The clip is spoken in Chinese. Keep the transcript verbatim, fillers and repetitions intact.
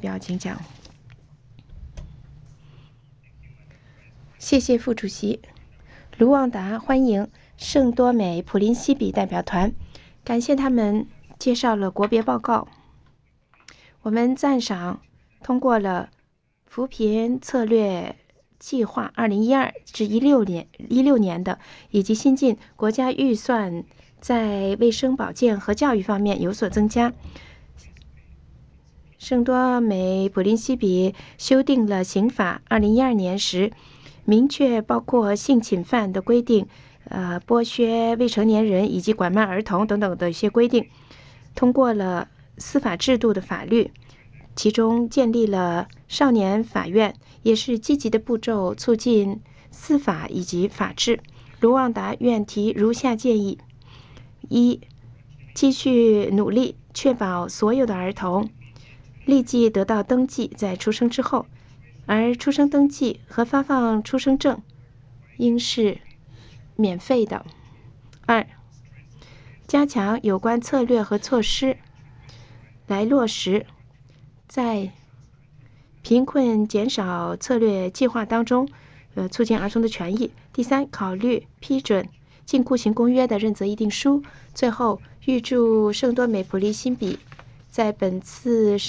表请讲。谢谢副主席。卢旺达欢迎圣多美普林西比代表团，感谢他们介绍了国别报告。我们赞赏通过了扶贫策略计划二零一二至一六年一六年的，以及新进国家预算在卫生保健和教育方面有所增加。圣多美普林西比修订了刑法，二零一二年时明确包括性侵犯的规定，呃，剥削未成年人以及拐卖儿童等等的一些规定，通过了司法制度的法律，其中建立了少年法院，也是积极的步骤，促进司法以及法治。卢旺达愿提如下建议：一、继续努力确保所有的儿童立即得到登记在出生之后，而出生登记和发放出生证应是免费的。二、加强有关策略和措施来落实在贫困减少策略计划当中，呃，促进儿童的权益。第三，考虑批准禁酷刑公约的认责议定书。最后，预祝圣多美普林西比在本次